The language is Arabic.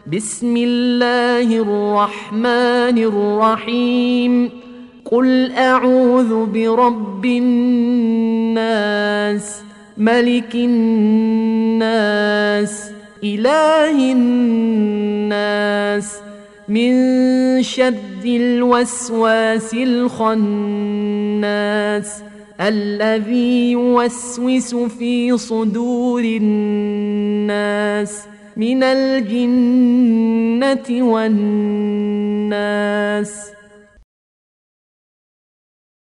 بسم الله الرحمن الرحيم. قل أعوذ برب الناس، ملك الناس، إله الناس، من شر الوسواس الخناس الذي يوسوس في صدور الناس من الجنة والناس.